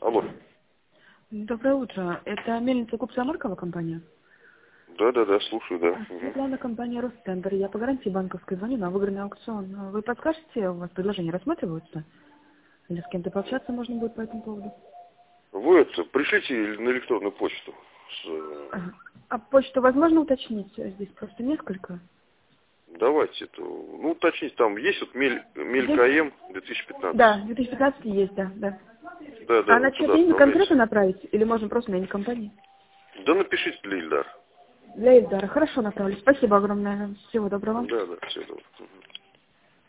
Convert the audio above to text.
Алло. Доброе утро. Это мельница Купца Маркова компания? Да, слушаю, да. Светлана, компания Ростендер. Я по гарантии банковской звоню на выигранный аукцион. Вы подскажете, у вас предложения рассматриваются? Или с кем-то пообщаться можно будет по этому поводу? Вы это, пришлите на электронную почту. А почту возможно уточнить? Здесь просто несколько. Давайте это, ну уточнить, там есть вот Мель-КМ 2015. Да, 2015 есть, да. Да, А на вот чье туда имя конкретно отправляйте. направить? Или можно просто на имя компании? Да напишите для Ильдара. Для Ильдара. Хорошо, направлю. Спасибо огромное. Всего доброго. Да, все добро.